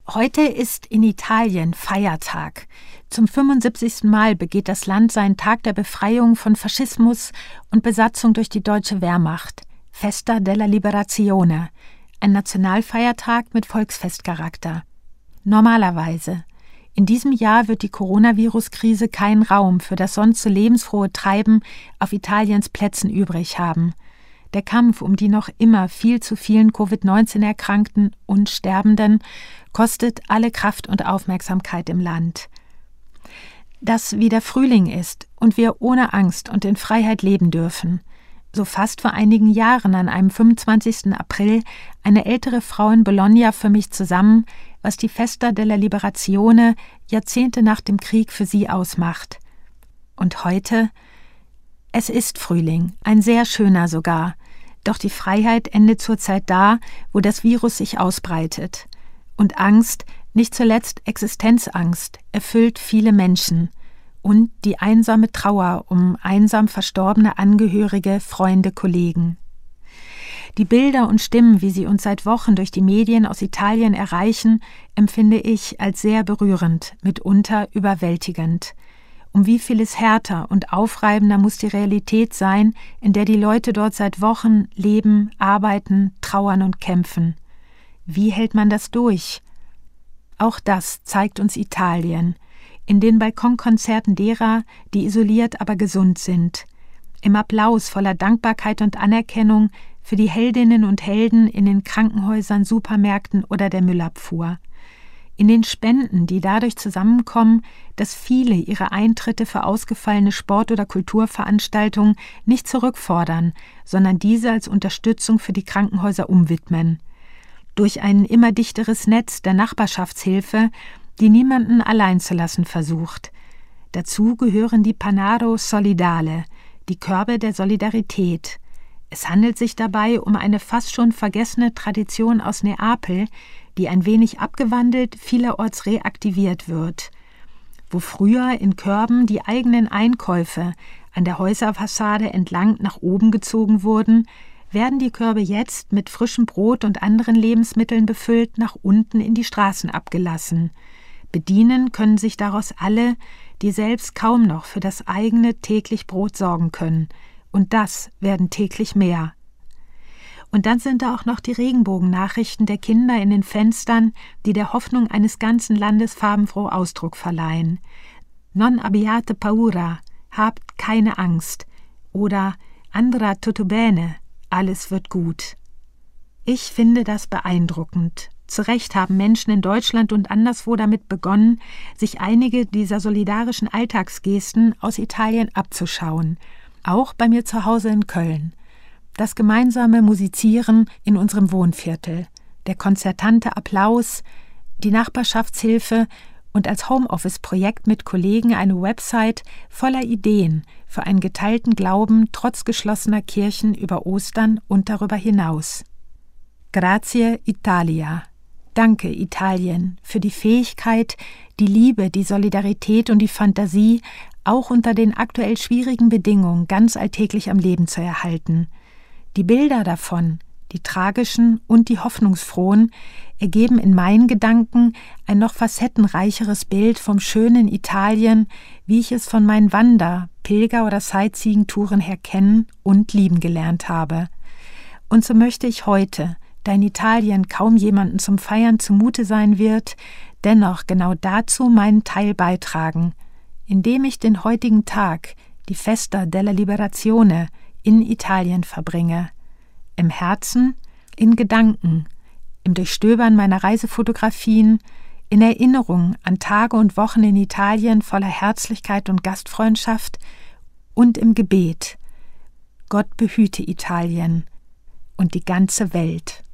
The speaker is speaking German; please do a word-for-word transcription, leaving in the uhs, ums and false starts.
Heute ist in Italien Feiertag. Zum fünfundsiebzigsten Mal begeht das Land seinen Tag der Befreiung von Faschismus und Besatzung durch die deutsche Wehrmacht. Festa della Liberazione, ein Nationalfeiertag mit Volksfestcharakter. Normalerweise. In diesem Jahr wird die Coronavirus-Krise keinen Raum für das sonst so lebensfrohe Treiben auf Italiens Plätzen übrig haben. Der Kampf um die noch immer viel zu vielen Covid neunzehn Erkrankten und Sterbenden kostet alle Kraft und Aufmerksamkeit im Land. Dass wieder Frühling ist und wir ohne Angst und in Freiheit leben dürfen, so fasst vor einigen Jahren an einem fünfundzwanzigsten April eine ältere Frau in Bologna für mich zusammen, was die Festa della Liberazione Jahrzehnte nach dem Krieg für sie ausmacht. Und heute? Es ist Frühling, ein sehr schöner sogar, doch die Freiheit endet zurzeit da, wo das Virus sich ausbreitet. Und Angst, nicht zuletzt Existenzangst, erfüllt viele Menschen. Und die einsame Trauer um einsam verstorbene Angehörige, Freunde, Kollegen. Die Bilder und Stimmen, wie sie uns seit Wochen durch die Medien aus Italien erreichen, empfinde ich als sehr berührend, mitunter überwältigend. Um wie vieles härter und aufreibender muss die Realität sein, in der die Leute dort seit Wochen leben, arbeiten, trauern und kämpfen. Wie hält man das durch? Auch das zeigt uns Italien, in den Balkonkonzerten derer, die isoliert, aber gesund sind. Im Applaus voller Dankbarkeit und Anerkennung für die Heldinnen und Helden in den Krankenhäusern, Supermärkten oder der Müllabfuhr. In den Spenden, die dadurch zusammenkommen, dass viele ihre Eintritte für ausgefallene Sport- oder Kulturveranstaltungen nicht zurückfordern, sondern diese als Unterstützung für die Krankenhäuser umwidmen. Durch ein immer dichteres Netz der Nachbarschaftshilfe, die niemanden allein zu lassen versucht. Dazu gehören die Panaro Solidale, die Körbe der Solidarität. Es handelt sich dabei um eine fast schon vergessene Tradition aus Neapel, die ein wenig abgewandelt, vielerorts reaktiviert wird. Wo früher in Körben die eigenen Einkäufe an der Häuserfassade entlang nach oben gezogen wurden, werden die Körbe jetzt mit frischem Brot und anderen Lebensmitteln befüllt nach unten in die Straßen abgelassen. Bedienen können sich daraus alle, die selbst kaum noch für das eigene täglich Brot sorgen können. Und das werden täglich mehr. Und dann sind da auch noch die Regenbogennachrichten der Kinder in den Fenstern, die der Hoffnung eines ganzen Landes farbenfroh Ausdruck verleihen. Non abbiate paura, habt keine Angst. Oder andrà tutto bene, alles wird gut. Ich finde das beeindruckend. Zu Recht haben Menschen in Deutschland und anderswo damit begonnen, sich einige dieser solidarischen Alltagsgesten aus Italien abzuschauen. Auch bei mir zu Hause in Köln. Das gemeinsame Musizieren in unserem Wohnviertel, der konzertante Applaus, die Nachbarschaftshilfe und als Homeoffice-Projekt mit Kollegen eine Website voller Ideen für einen geteilten Glauben trotz geschlossener Kirchen über Ostern und darüber hinaus. Grazie Italia. Danke Italien für die Fähigkeit, die Liebe, die Solidarität und die Fantasie auch unter den aktuell schwierigen Bedingungen ganz alltäglich am Leben zu erhalten. Die Bilder davon, die tragischen und die hoffnungsfrohen, ergeben in meinen Gedanken ein noch facettenreicheres Bild vom schönen Italien, wie ich es von meinen Wander-, Pilger- oder Sightseeing-Touren her kennen und lieben gelernt habe. Und so möchte ich heute, da in Italien kaum jemandem zum Feiern zumute sein wird, dennoch genau dazu meinen Teil beitragen, indem ich den heutigen Tag, die Festa della Liberazione, in Italien verbringe. Im Herzen, in Gedanken, im Durchstöbern meiner Reisefotografien, in Erinnerung an Tage und Wochen in Italien voller Herzlichkeit und Gastfreundschaft und im Gebet. Gott behüte Italien und die ganze Welt.